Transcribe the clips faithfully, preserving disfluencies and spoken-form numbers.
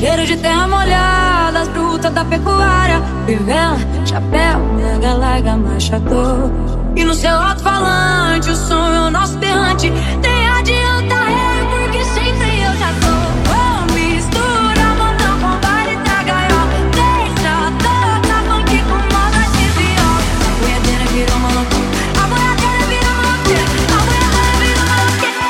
cheiro de terra molhada, as brutas da pecuária, fivela, chapéu, mega larga, machador. E no seu alto-falante o som é o nosso berrante. Nem adianta rei, porque sempre eu já tô. Oh, mistura montão com baile da gaiola, deixa tocar funk com moda de viola. A boiadeira virou uma loucura, a boiadeira virou uma loucura, a boiadeira virou uma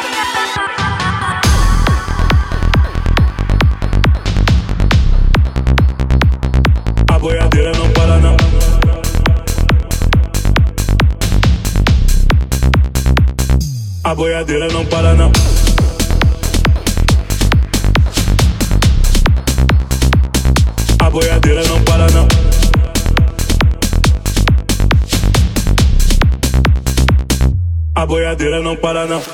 loucura. A boiadeira não para não. A boiadeira não para não. A boiadeira não para não. A boiadeira não para não.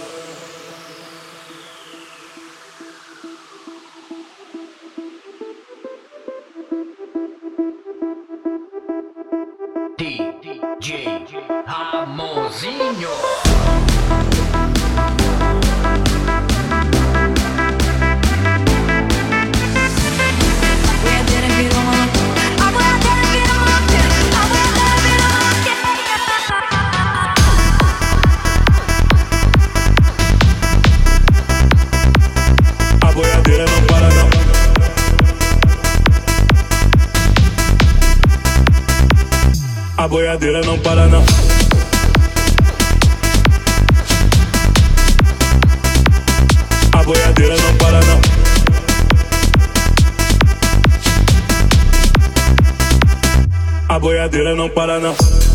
D J Ramonzinho. A boiadeira não para não. A boiadeira não para não. A boiadeira não para não.